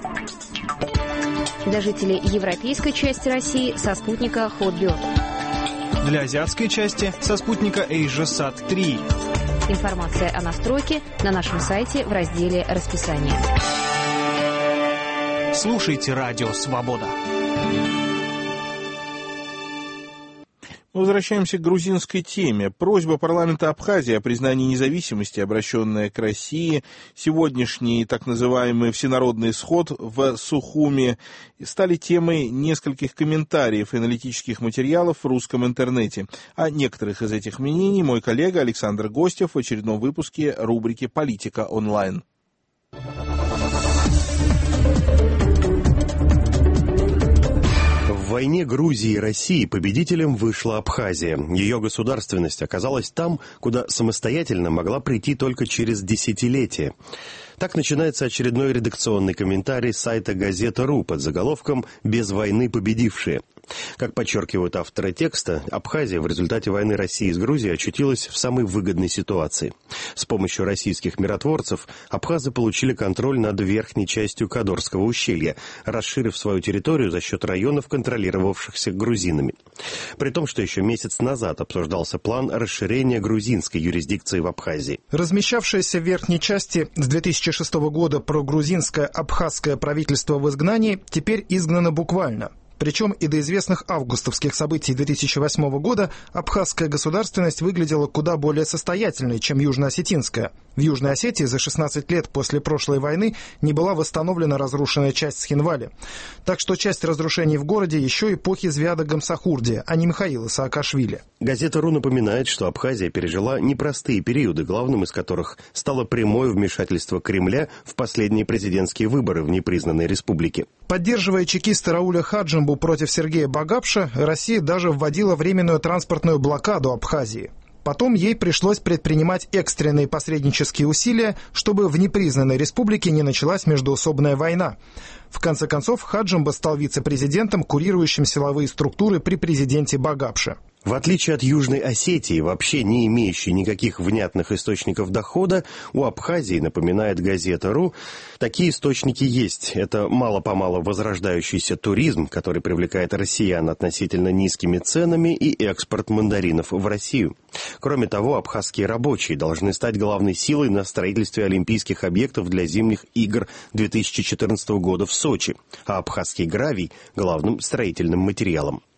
Для жителей европейской части России со спутника Hotbird. Для азиатской части со спутника AsiaSat три. Информация о настройке на нашем сайте в разделе «Расписание». Слушайте «Радио Свобода». Мы возвращаемся к грузинской теме. Просьба парламента Абхазии о признании независимости, обращенная к России, сегодняшний так называемый всенародный сход в Сухуми стали темой нескольких комментариев и аналитических материалов в русском интернете. О некоторых из этих мнений мой коллега Александр Гостев в очередном выпуске рубрики «Политика онлайн». В войне Грузии и России победителем вышла Абхазия. Ее государственность оказалась там, куда самостоятельно могла прийти только через десятилетия. Так начинается очередной редакционный комментарий сайта «Газета.ру» под заголовком «Без войны победившие». Как подчеркивают авторы текста, Абхазия в результате войны России с Грузией очутилась в самой выгодной ситуации. С помощью российских миротворцев абхазы получили контроль над верхней частью Кадорского ущелья, расширив свою территорию за счет районов, контролировавшихся грузинами. При том, что еще месяц назад обсуждался план расширения грузинской юрисдикции в Абхазии. Размещавшееся в верхней части с две тысячи шестого года прогрузинское абхазское правительство в изгнании теперь изгнано буквально. Причем и до известных августовских событий две тысячи восьмого года абхазская государственность выглядела куда более состоятельной, чем южно-осетинская. В Южной Осетии за шестнадцать лет после прошлой войны не была восстановлена разрушенная часть Схинвали. Так что часть разрушений в городе еще эпохи Звяда Гамсахурдия, а не Михаила Саакашвили. Газета.ру напоминает, что Абхазия пережила непростые периоды, главным из которых стало прямое вмешательство Кремля в последние президентские выборы в непризнанной республике. Поддерживая чекиста Рауля Хаджимбу против Сергея Багапша, Россия даже вводила временную транспортную блокаду Абхазии. Потом ей пришлось предпринимать экстренные посреднические усилия, чтобы в непризнанной республике не началась междоусобная война. В конце концов, Хаджимба стал вице-президентом, курирующим силовые структуры при президенте Багапше. В отличие от Южной Осетии, вообще не имеющей никаких внятных источников дохода, у Абхазии, напоминает Газета.ру, такие источники есть. Это мало-помалу возрождающийся туризм, который привлекает россиян относительно низкими ценами, и экспорт мандаринов в Россию. Кроме того, абхазские рабочие должны стать главной силой на строительстве олимпийских объектов для зимних игр две тысячи четырнадцатого года в Сочи, а абхазский гравий – главным строительным материалом.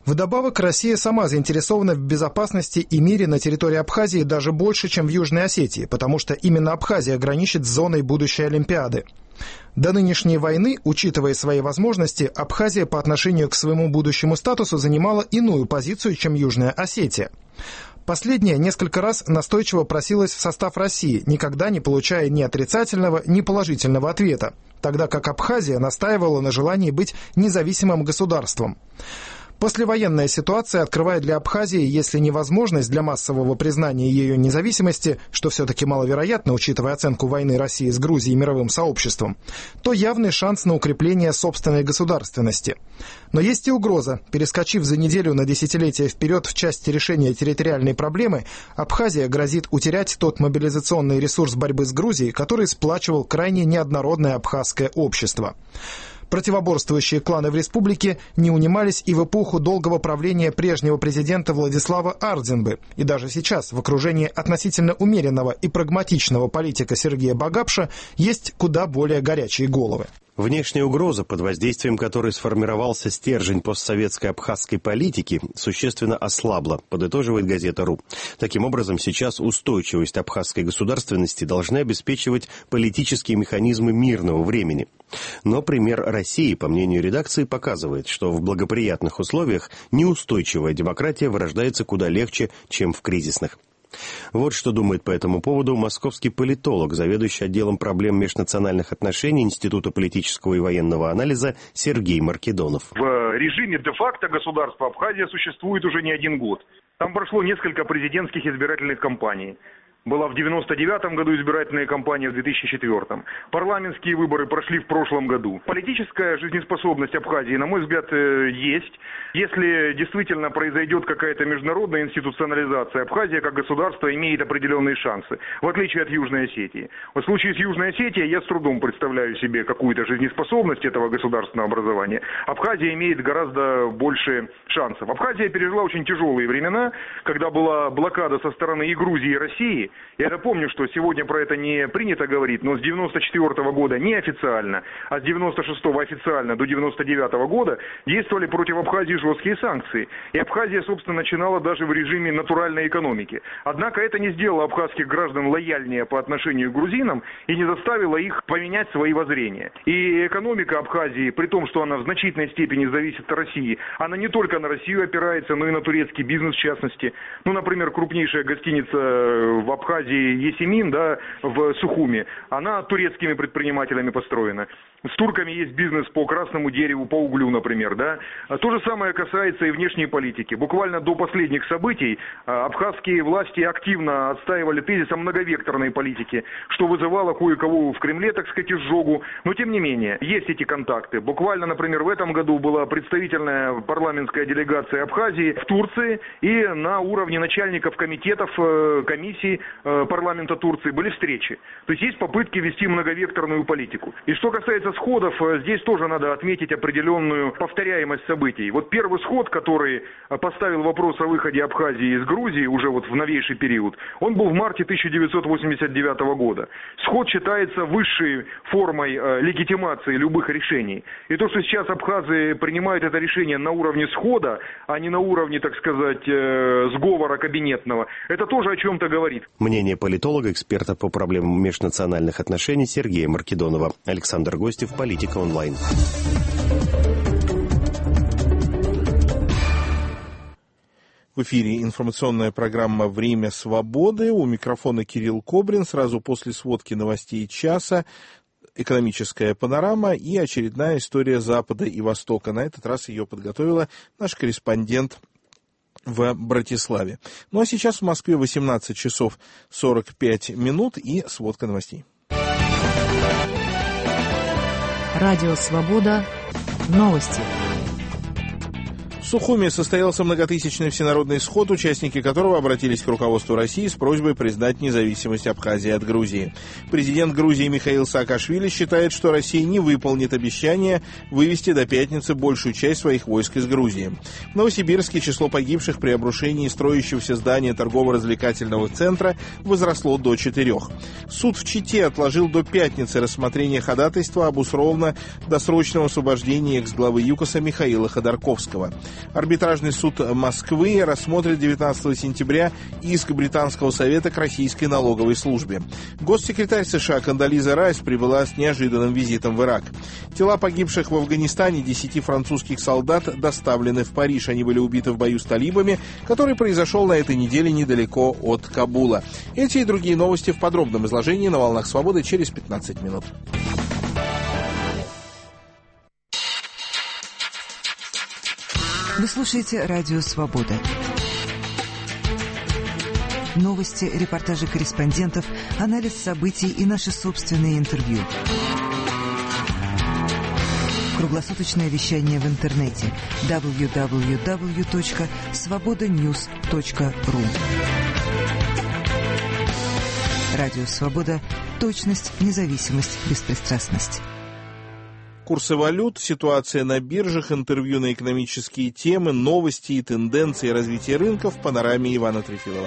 Вдобавок, Россия сама заинтересована в безопасности и мире на территории Абхазии даже больше, чем в Южной Осетии, потому что именно Абхазия граничит с зоной будущей Олимпиады. До нынешней войны, учитывая свои возможности, Абхазия по отношению к своему будущему статусу занимала иную позицию, чем Южная Осетия. Последняя несколько раз настойчиво просилась в состав России, никогда не получая ни отрицательного, ни положительного ответа, тогда как Абхазия настаивала на желании быть независимым государством. Послевоенная ситуация открывает для Абхазии, если не возможность для массового признания ее независимости, что все-таки маловероятно, учитывая оценку войны России с Грузией и мировым сообществом, то явный шанс на укрепление собственной государственности. Но есть и угроза. Перескочив за неделю на десятилетия вперед в части решения территориальной проблемы, Абхазия грозит утерять тот мобилизационный ресурс борьбы с Грузией, который сплачивал крайне неоднородное абхазское общество. Противоборствующие кланы в республике не унимались и в эпоху долгого правления прежнего президента Владислава Ардзинбы, и даже сейчас в окружении относительно умеренного и прагматичного политика Сергея Багапша есть куда более горячие головы. Внешняя угроза, под воздействием которой сформировался стержень постсоветской абхазской политики, существенно ослабла, подытоживает газета «Ру». Таким образом, сейчас устойчивость абхазской государственности должны обеспечивать политические механизмы мирного времени. Но пример России, по мнению редакции, показывает, что в благоприятных условиях неустойчивая демократия вырождается куда легче, чем в кризисных. Вот что думает по этому поводу московский политолог, заведующий отделом проблем межнациональных отношений Института политического и военного анализа Сергей Маркедонов. В режиме де-факто государства Абхазия существует уже не один год. Там прошло несколько президентских избирательных кампаний. Была в девяносто девятом году избирательная кампания, в две тысячи четвёртом. Парламентские выборы прошли в прошлом году. Политическая жизнеспособность Абхазии, на мой взгляд, есть. Если действительно произойдет какая-то международная институционализация, Абхазия как государство имеет определенные шансы, в отличие от Южной Осетии. В случае с Южной Осетией я с трудом представляю себе какую-то жизнеспособность этого государственного образования. Абхазия имеет гораздо больше шансов. Абхазия пережила очень тяжелые времена, когда была блокада со стороны и Грузии, и России. Я напомню, что сегодня про это не принято говорить, но с девяносто четвёртого года неофициально, а с девяносто шестого официально до девяносто девятого года действовали против Абхазии жесткие санкции. И Абхазия, собственно, начинала даже в режиме натуральной экономики. Однако это не сделало абхазских граждан лояльнее по отношению к грузинам и не заставило их поменять свои воззрения. И экономика Абхазии, при том, что она в значительной степени зависит от России, она не только на Россию опирается, но и на турецкий бизнес в частности. Ну, например, крупнейшая гостиница в Абхазии, Абхазии Есемин, да, в Сухуми, она турецкими предпринимателями построена. С турками есть бизнес по красному дереву, по углю, например, да. То же самое касается и внешней политики. Буквально до последних событий абхазские власти активно отстаивали тезис о многовекторной политике, что вызывало кое-кого в Кремле, так сказать, изжогу. Но, тем не менее, есть эти контакты. Буквально, например, в этом году была представительная парламентская делегация Абхазии в Турции, и на уровне начальников комитетов, комиссий парламента Турции были встречи. То есть есть попытки вести многовекторную политику. И что касается сходов, здесь тоже надо отметить определенную повторяемость событий. Вот первый сход, который поставил вопрос о выходе Абхазии из Грузии уже вот в новейший период, он был в марте тысяча девятьсот восемьдесят девятого года. Сход считается высшей формой легитимации любых решений. И то, что сейчас абхазы принимают это решение на уровне схода, а не на уровне, так сказать, сговора кабинетного, это тоже о чем-то говорит. Мнение политолога, эксперта по проблемам межнациональных отношений Сергея Маркедонова. Александр Гостев, Политика онлайн. В эфире информационная программа «Время свободы». У микрофона Кирилл Кобрин. Сразу после сводки новостей часа экономическая панорама и очередная история Запада и Востока. На этот раз ее подготовила наш корреспондент в Братиславе. Ну а сейчас в Москве восемнадцать часов сорок пять минут и сводка новостей. Радио «Свобода». Новости. В Сухуми состоялся многотысячный всенародный сход, участники которого обратились к руководству России с просьбой признать независимость Абхазии от Грузии. Президент Грузии Михаил Саакашвили считает, что Россия не выполнит обещание вывести до пятницы большую часть своих войск из Грузии. В Новосибирске число погибших при обрушении строящегося здания торгово-развлекательного центра возросло до четырех. Суд в Чите отложил до пятницы рассмотрение ходатайства об условно-досрочном освобождении экс-главы ЮКОСа Михаила Ходорковского. Арбитражный суд Москвы рассмотрит девятнадцатого сентября иск Британского совета к российской налоговой службе. Госсекретарь США Кондолиза Райс прибыла с неожиданным визитом в Ирак. Тела погибших в Афганистане десяти французских солдат доставлены в Париж. Они были убиты в бою с талибами, который произошел на этой неделе недалеко от Кабула. Эти и другие новости в подробном изложении на «Волнах Свободы» через пятнадцать минут. Вы слушаете «Радио Свобода». Новости, репортажи корреспондентов, анализ событий и наши собственные интервью. Круглосуточное вещание в интернете дабл ю дабл ю дабл ю точка свобода ньюс точка ру. Радио Свобода. Точность, независимость, беспристрастность. Курсы валют, ситуация на биржах, интервью на экономические темы, новости и тенденции развития рынков в панораме Ивана Трефилова.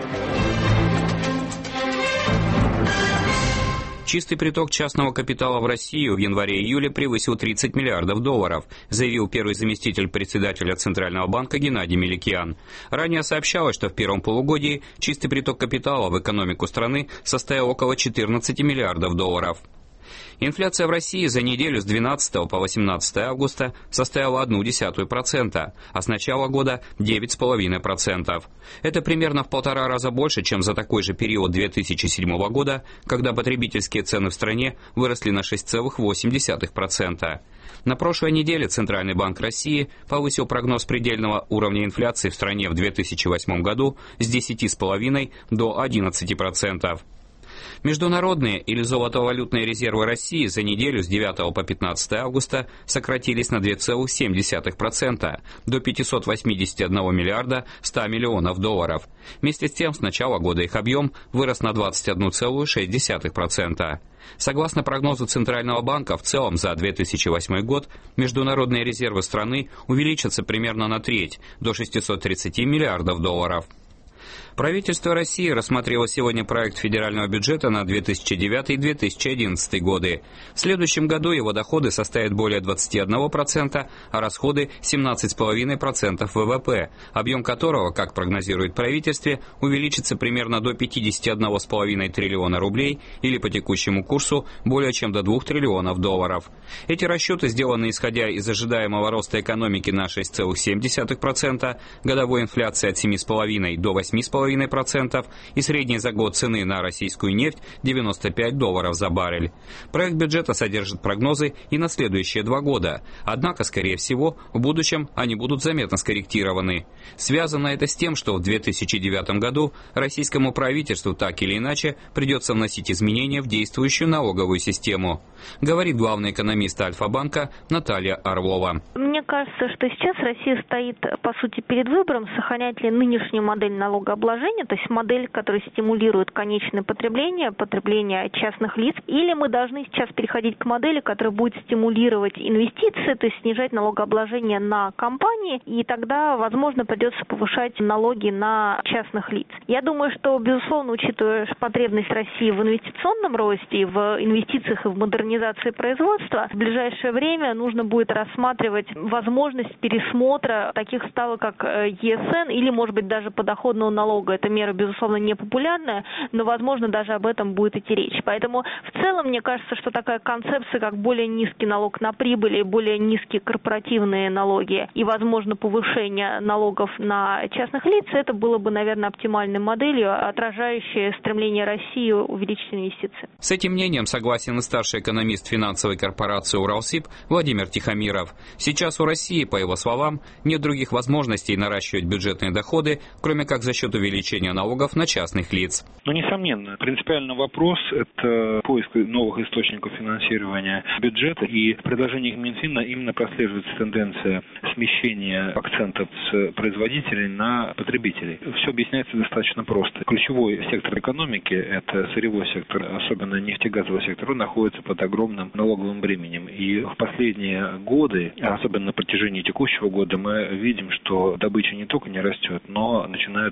Чистый приток частного капитала в Россию в январе-июле превысил тридцать миллиардов долларов, заявил первый заместитель председателя Центрального банка Геннадий Меликиан. Ранее сообщалось, что в первом полугодии чистый приток капитала в экономику страны составил около четырнадцати миллиардов долларов. Инфляция в России за неделю с двенадцатого по восемнадцатое августа составила одну десятую процента, а с начала года девять целых пять десятых процента. Это примерно в полтора раза больше, чем за такой же период две тысячи седьмого года, когда потребительские цены в стране выросли на шесть целых восемь десятых процента. На прошлой неделе Центральный банк России повысил прогноз предельного уровня инфляции в стране в две тысячи восьмом году с десяти целых пяти десятых до одиннадцати процентов. Международные или золотовалютные резервы России за неделю с девятого по пятнадцатое августа сократились на две целых семь десятых процента до пятисот восьмидесяти одного миллиарда ста миллионов долларов. Вместе с тем, с начала года их объем вырос на двадцать одну целую шесть десятых процента. Согласно прогнозу Центрального банка, в целом за две тысячи восьмой год международные резервы страны увеличатся примерно на треть, до шестисот тридцати миллиардов долларов. Правительство России рассмотрело сегодня проект федерального бюджета на две тысячи девятый — две тысячи одиннадцатый годы. В следующем году его доходы составят более двадцати одного процента, а расходы — семнадцать целых пять десятых процента вэ вэ пэ, объем которого, как прогнозирует правительство, увеличится примерно до пятидесяти одного целых пяти десятых триллиона рублей или по текущему курсу более чем до двух триллионов долларов. Эти расчеты сделаны исходя из ожидаемого роста экономики на шесть целых семь десятых процента, годовой инфляции от семи целых пяти десятых до восьми целых пяти десятых процента и средней за год цены на российскую нефть девяносто пять долларов за баррель. Проект бюджета содержит прогнозы и на следующие два года, однако, скорее всего, в будущем они будут заметно скорректированы. Связано это с тем, что в две тысячи девятом году российскому правительству так или иначе придется вносить изменения в действующую налоговую систему, говорит главный экономист Альфа-банка Наталья Орлова. Мне кажется, что сейчас Россия стоит, по сути, перед выбором, сохранять ли нынешнюю модель налогообложения, то есть модель, которая стимулирует конечное потребление, потребление частных лиц, или мы должны сейчас переходить к модели, которая будет стимулировать инвестиции, то есть снижать налогообложение на компании, и тогда, возможно, придется повышать налоги на частных лиц. Я думаю, что, безусловно, учитывая потребность России в инвестиционном росте, в инвестициях и в модернизации производства, в ближайшее время нужно будет рассматривать возможность пересмотра таких ставок, как е эс эн или, может быть, даже подоходного налога. Эта мера, безусловно, не популярная, но, возможно, даже об этом будет идти речь. Поэтому, в целом, мне кажется, что такая концепция, как более низкий налог на прибыль и более низкие корпоративные налоги и, возможно, повышение налогов на частных лиц, это было бы, наверное, оптимальной моделью, отражающей стремление России увеличить инвестиции. С этим мнением согласен и старший экономист финансовой корпорации «Уралсиб» Владимир Тихомиров. Сейчас у России, по его словам, нет других возможностей наращивать бюджетные доходы, кроме как за счет увеличения налогов на частных лиц. Ну, несомненно, принципиальный вопрос – это поиск новых источников финансирования бюджета, и в предложениях Минфина именно прослеживается тенденция смещения акцентов с производителей на потребителей. Все объясняется достаточно просто. Ключевой сектор экономики – это сырьевой сектор, особенно нефтегазовый сектор, он находится под огромным налоговым бременем. И в последние годы, особенно на протяжении текущего года, мы видим, что добыча не только не растет, но начинает уже снижаться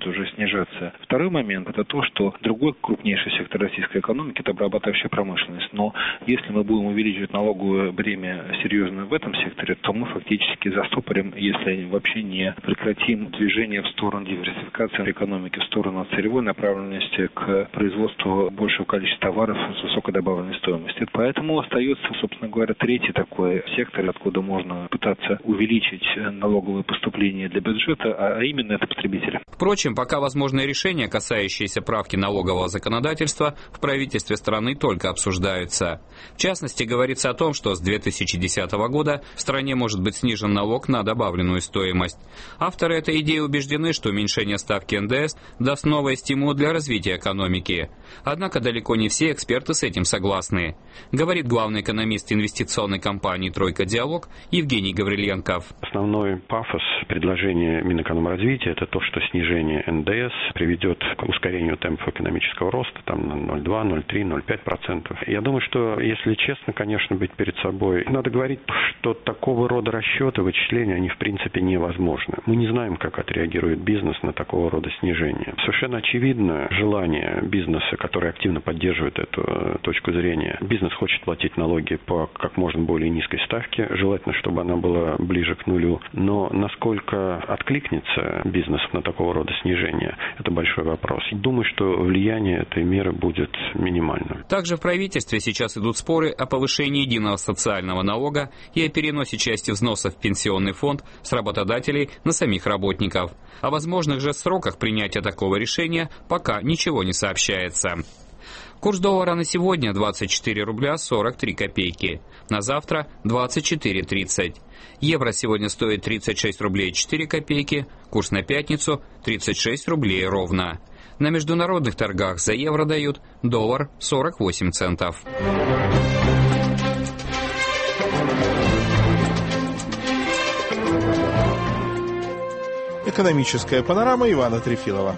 снижаться. Второй момент – это то, что другой крупнейший сектор российской экономики – это обрабатывающая промышленность. Но если мы будем увеличивать налоговое бремя серьезно в этом секторе, то мы фактически застопорим, если вообще не прекратим движение в сторону диверсификации экономики, в сторону от сырьевой направленности к производству большего количества товаров с высокой добавленной стоимостью. Поэтому остается, собственно говоря, третий такой сектор, откуда можно пытаться увеличить налоговые поступления для бюджета, а именно это потребители. Впрочем, пока возможные решения, касающиеся правки налогового законодательства, в правительстве страны только обсуждаются. В частности, говорится о том, что с две тысячи десятого года в стране может быть снижен налог на добавленную стоимость. Авторы этой идеи убеждены, что уменьшение ставки эн дэ эс даст новый стимул для развития экономики. Однако далеко не все эксперты с этим согласны, говорит главный экономист инвестиционной компании «Тройка Диалог» Евгений Гавриленков. Основной пафос предложения Минэкономразвития – это то, что снижение эн дэ эс приведет к ускорению темпов экономического роста там, на ноль целых два, ноль целых три, ноль целых пять процентов. Я думаю, что, если честно, конечно, быть перед собой, надо говорить, что такого рода расчеты, вычисления, они в принципе невозможны. Мы не знаем, как отреагирует бизнес на такого рода снижение. Совершенно очевидно желание бизнеса, который активно поддерживает эту точку зрения. Бизнес хочет платить налоги по как можно более низкой ставке, желательно, чтобы она была ближе к нулю. Но насколько откликнется бизнес на такого рода снижение, это большой вопрос. Думаю, что влияние этой меры будет минимальным. Также в правительстве сейчас идут споры о повышении единого социального налога и о переносе части взносов в пенсионный фонд с работодателей на самих работников. О возможных же сроках принятия такого решения пока ничего не сообщается. Курс доллара на сегодня двадцать четыре рубля сорок три копейки. На завтра двадцать четыре тридцать. Евро сегодня стоит тридцать шесть рублей четыре копейки. Курс на пятницу тридцать шесть рублей ровно. На международных торгах за евро дают доллар сорок восемь центов. Экономическая панорама Ивана Трефилова.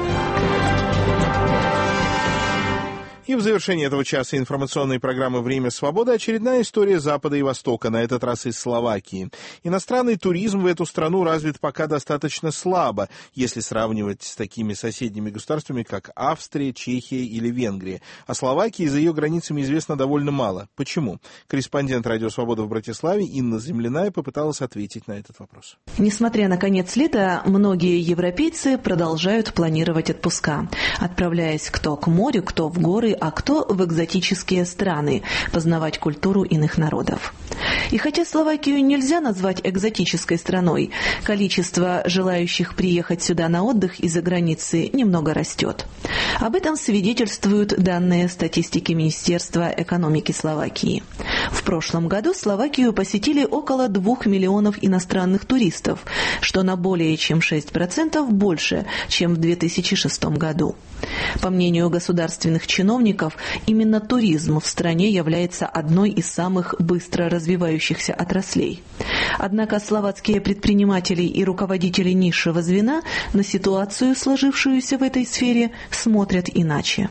И в завершении этого часа информационной программы «Время свободы» очередная история Запада и Востока, на этот раз из Словакии. Иностранный туризм в эту страну развит пока достаточно слабо, если сравнивать с такими соседними государствами, как Австрия, Чехия или Венгрия. О Словакии за ее границами известно довольно мало. Почему? Корреспондент «Радио Свобода» в Братиславе Инна Земляная попыталась ответить на этот вопрос. Несмотря на конец лета, многие европейцы продолжают планировать отпуска, отправляясь кто к морю, кто в горы, а кто в экзотические страны, познавать культуру иных народов. И хотя Словакию нельзя назвать экзотической страной, количество желающих приехать сюда на отдых из-за границы немного растет. Об этом свидетельствуют данные статистики Министерства экономики Словакии. В прошлом году Словакию посетили около двух миллионов иностранных туристов, что на более чем шесть процентов больше, чем в две тысячи шестом году. По мнению государственных чиновников, именно туризм в стране является одной из самых быстро развивающихся отраслей. Однако словацкие предприниматели и руководители низшего звена на ситуацию, сложившуюся в этой сфере, смотрят иначе.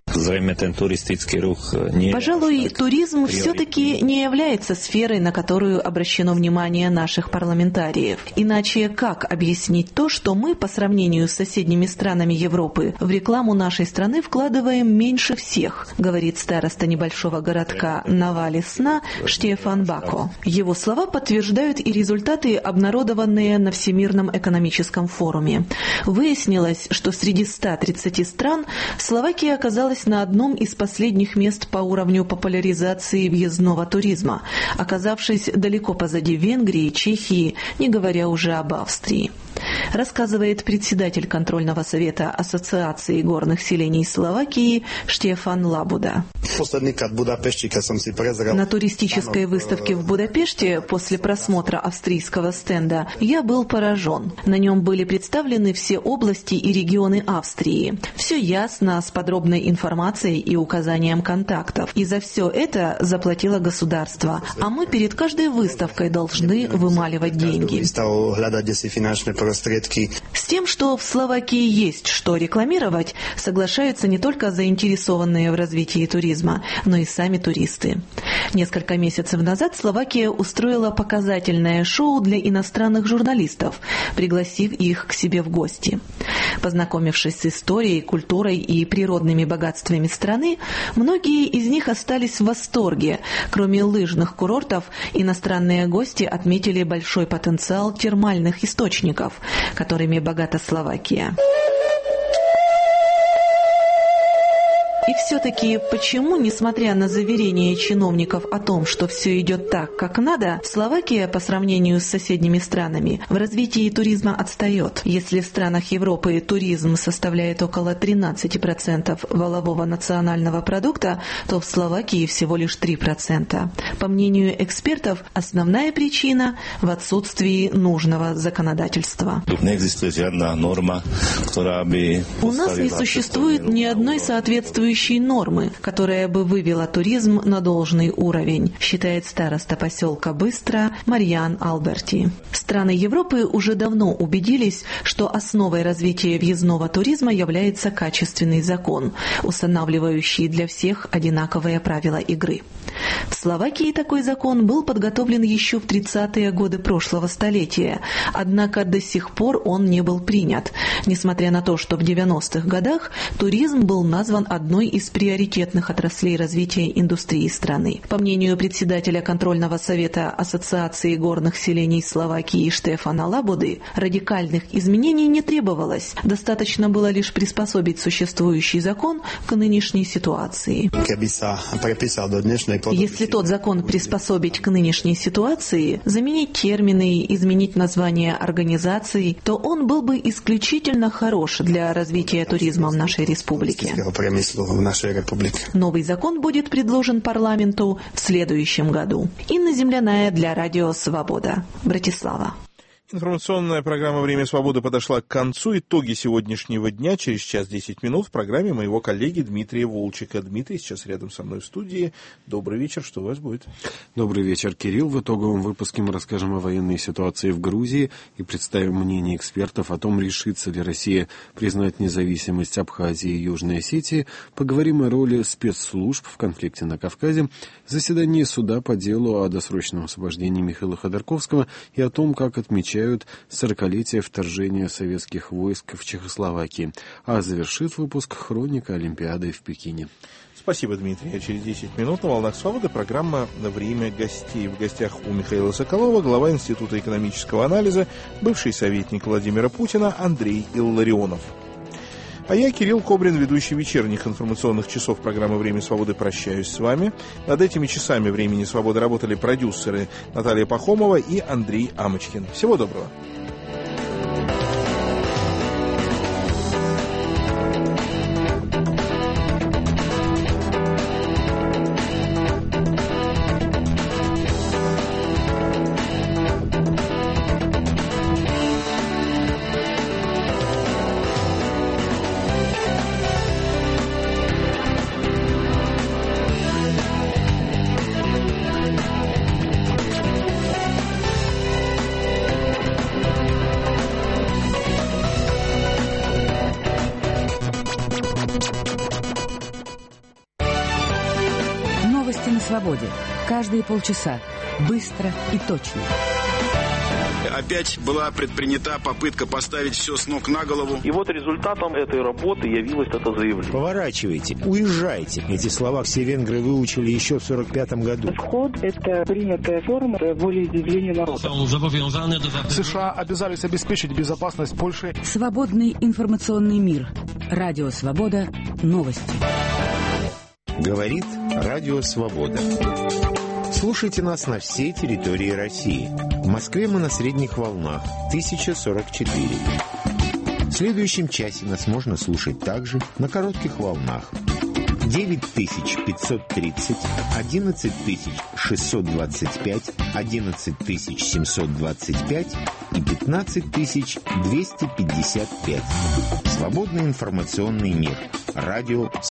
Пожалуй, туризм все-таки не является сферой, на которую обращено внимание наших парламентариев. Иначе как объяснить то, что мы, по сравнению с соседними странами Европы, в рекламу нашей страны вкладываем меньше всех, говорит староста небольшого городка Навали Сна Штефан Бако. Его слова подтверждают и результаты, обнародованные на Всемирном экономическом форуме. Выяснилось, что среди ста тридцати стран Словакия оказалась на одном из последних мест по уровню популяризации въездного туризма, оказавшись далеко позади Венгрии, Чехии, не говоря уже об Австрии. Рассказывает председатель контрольного совета Ассоциации горных селений Словакии Штефан Лабуда. На туристической выставке в Будапеште после просмотра австрийского стенда я был поражен. На нем были представлены все области и регионы Австрии. Все ясно, с подробной информацией и указанием контактов. И за все это заплатило государство. А мы перед каждой выставкой должны вымаливать деньги. С тем, что в Словакии есть что рекламировать, соглашаются не только заинтересованные в развитии туризма, но и сами туристы. Несколько месяцев назад Словакия устроила показательное шоу для иностранных журналистов, пригласив их к себе в гости. Познакомившись с историей, культурой и природными богатствами страны, многие из них остались в восторге. Кроме лыжных курортов, иностранные гости отметили большой потенциал термальных источников, которыми богата Словакия. И все-таки почему, несмотря на заверения чиновников о том, что все идет так, как надо, Словакия по сравнению с соседними странами в развитии туризма отстает? Если в странах Европы туризм составляет около тринадцать процентов валового национального продукта, то в Словакии всего лишь три процента. По мнению экспертов, основная причина в отсутствии нужного законодательства. У нас не существует ни одной соответствующей нормы, которая бы вывела туризм на должный уровень, считает староста поселка Быстро Марьян Алберти. Страны Европы уже давно убедились, что основой развития въездного туризма является качественный закон, устанавливающий для всех одинаковые правила игры. В Словакии такой закон был подготовлен еще в тридцатые годы прошлого столетия, однако до сих пор он не был принят, несмотря на то, что в девяностых годах туризм был назван одной из приоритетных отраслей развития индустрии страны. По мнению председателя контрольного совета Ассоциации горных селений Словакии Штефана Лабуды, радикальных изменений не требовалось, достаточно было лишь приспособить существующий закон к нынешней ситуации. Если тот закон приспособить к нынешней ситуации, заменить термины, изменить название организаций, то он был бы исключительно хорош для развития туризма в нашей республике. Новый закон будет предложен парламенту в следующем году. Инна Земляная для Радио Свобода. Братислава. Информационная программа «Время свободы» подошла к концу. Итоги сегодняшнего дня через час десять минут в программе моего коллеги Дмитрия Волчика. Дмитрий сейчас рядом со мной в студии. Добрый вечер. Что у вас будет? Добрый вечер, Кирилл. В итоговом выпуске мы расскажем о военной ситуации в Грузии и представим мнение экспертов о том, решится ли Россия признать независимость Абхазии и Южной Осетии. Поговорим о роли спецслужб в конфликте на Кавказе, заседании суда по делу о досрочном освобождении Михаила Ходорковского и о том, как отмечать сорокалетие вторжения советских войск в Чехословакии. А завершит выпуск хроника Олимпиады в Пекине. Спасибо, Дмитрий. А через десять минут на «Волнах Свободы» программа «Время гостей». В гостях у Михаила Соколова, глава Института экономического анализа, бывший советник Владимира Путина Андрей Илларионов. А я, Кирилл Кобрин, ведущий вечерних информационных часов программы «Время свободы», прощаюсь с вами. Над этими часами «Времени свободы» работали продюсеры Наталья Пахомова и Андрей Амочкин. Всего доброго. Свободе. Каждые полчаса. Быстро и точно. Опять была предпринята попытка поставить все с ног на голову. И вот результатом этой работы явилось это заявление. Поворачивайте, уезжайте. Эти слова все венгры выучили еще в сорок пятом году. Вход – это принятая форма волеизъявления народа. США обязались обеспечить безопасность Польши. Свободный информационный мир. Радио Свобода. Новости. Говорит Радио Свобода. Слушайте нас на всей территории России. В Москве мы на средних волнах тысяча сорок четыре. В следующем часе нас можно слушать также на коротких волнах. девять тысяч пятьсот тридцать, одиннадцать тысяч шестьсот двадцать пять, одиннадцать тысяч семьсот двадцать пять и пятнадцать тысяч двести пятьдесят пять. Свободный информационный мир. Радио